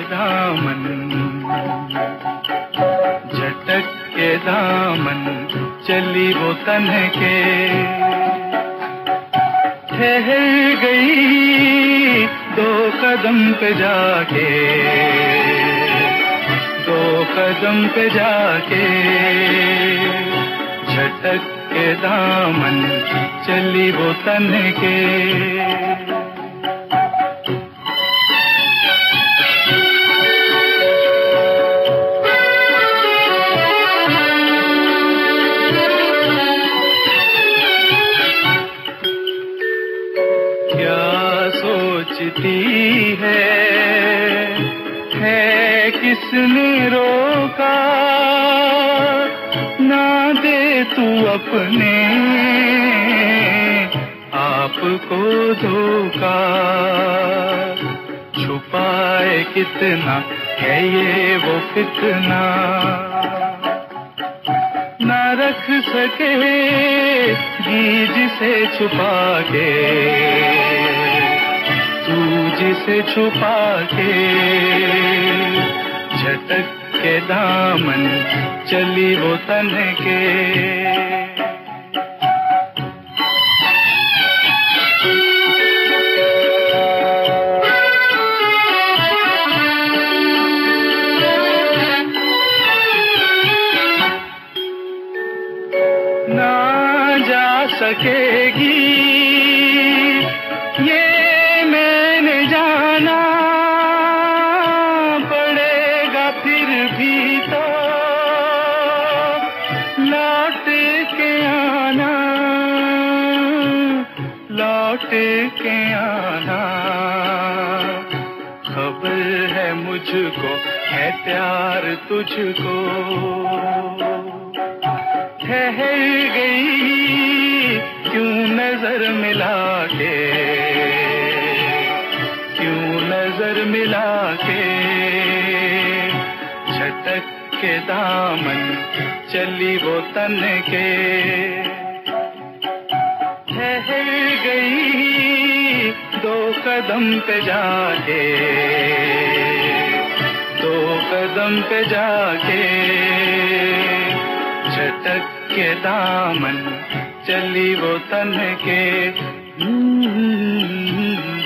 दामन, झटक के दामन चली वो तन के, ठहर गई 2 कदम पे जाके, 2 कदम पे जाके, झटक के दामन चली वो तन के। क्या सोचती है किसने रोका, ना दे तू अपने आप को धोखा, छुपाए कितना है ये वो फितना, ना रख सके जिसे छुपा के, तू जिसे छुपा के, झटक के दामन चली वो तन के। ना जा सकेगी ये मैंने जाना, पड़ेगा फिर भी तो लौट के आना, लौट के आना। खबर है मुझको है प्यार तुझको, ठहर गई क्यों नजर मिला के, क्यों नजर मिला के, झटक के दामन चली वो तन के, ठहर गई 2 कदम पे जाके, 2 कदम पे जाके, झटक के दामन चली वो तन के।